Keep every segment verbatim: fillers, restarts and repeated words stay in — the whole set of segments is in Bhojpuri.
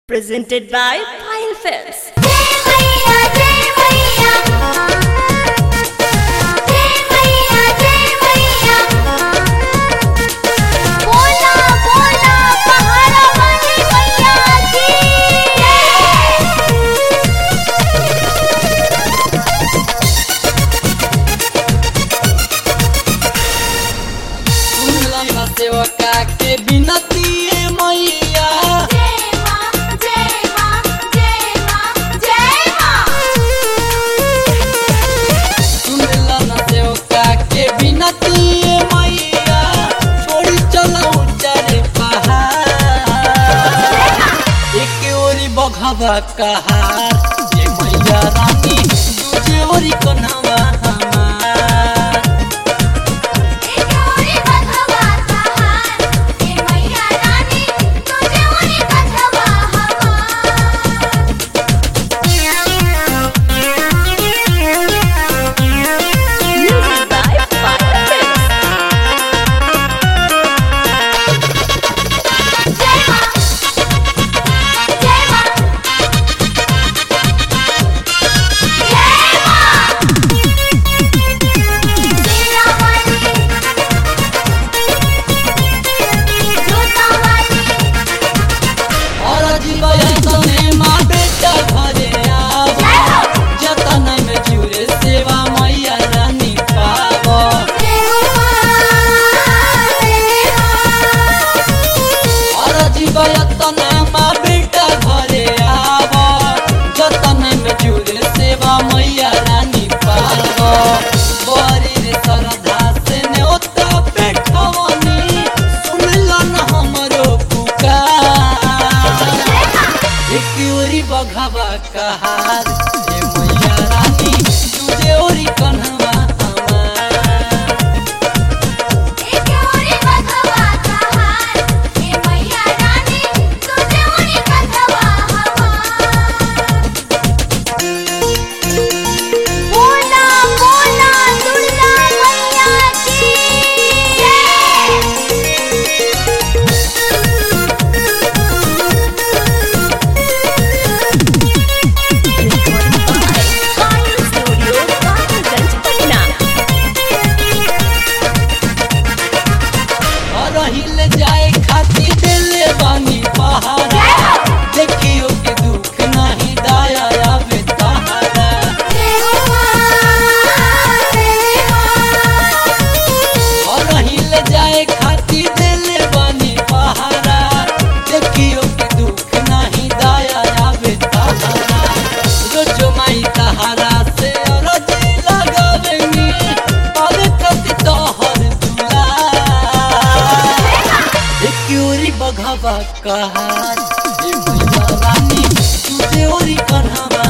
Presented by Pine Films. सेवका के बिनती मैया सुनला ना सेवका के बिनती मैया छोड़ी चलो ऊंचारे पहाड़ एक ओरी बघवा कहार ये मैया रानी दूजे ओरी कन्हवा बघवा कहार ये मैया रानी तुझे ओरी कन्हवा जाए खाती दिले बानी पहाड़ा देखियो के दुख नहीं दाया आवे तहारा और हिल जाए खाती दिले बानी पहाड़ा देखियो के दुख नहीं दाया आवे तहारा रोज माई तहारा से रोजी लगावेनी पावे कति तोहर दुला क्यूरी बघवा कहार ये मैया रानी तुझे ओरी कन्हवा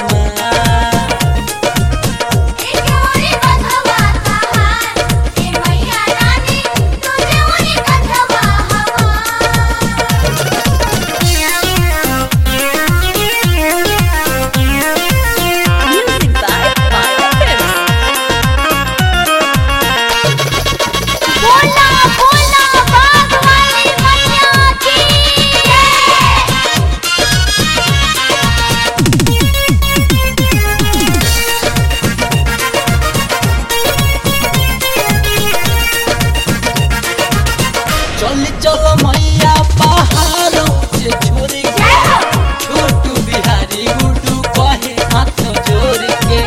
चल चलो मैया पहाड़ों से छोड़ के छोटू बिहारी गुड्डू कहे हाथ जोड़ के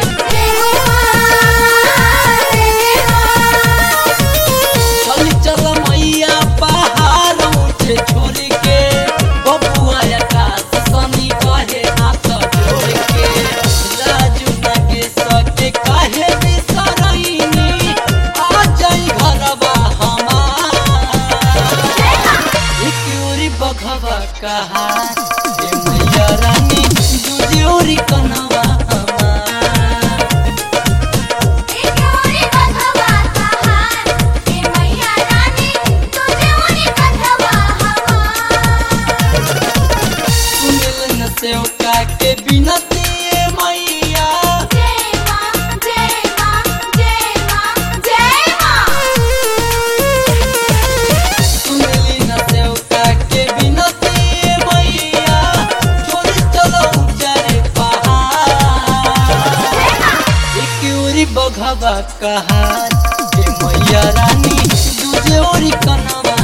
चल चलो मैया पहाड़ों से छोड़ के बबुआ आकाश सनी कहे हाथ जोड़ के राजू नागेश के कहे बिसरैनी आ जाई घरवा बघवा कहार ये मैया रानी दूजे ओरी कन्हवा सुनिल न सेवका के बिनती मैया सुनिली न सेवका के बिनती मैया दुखवा कहार हे मैया रानी दूजे ओरी कनवा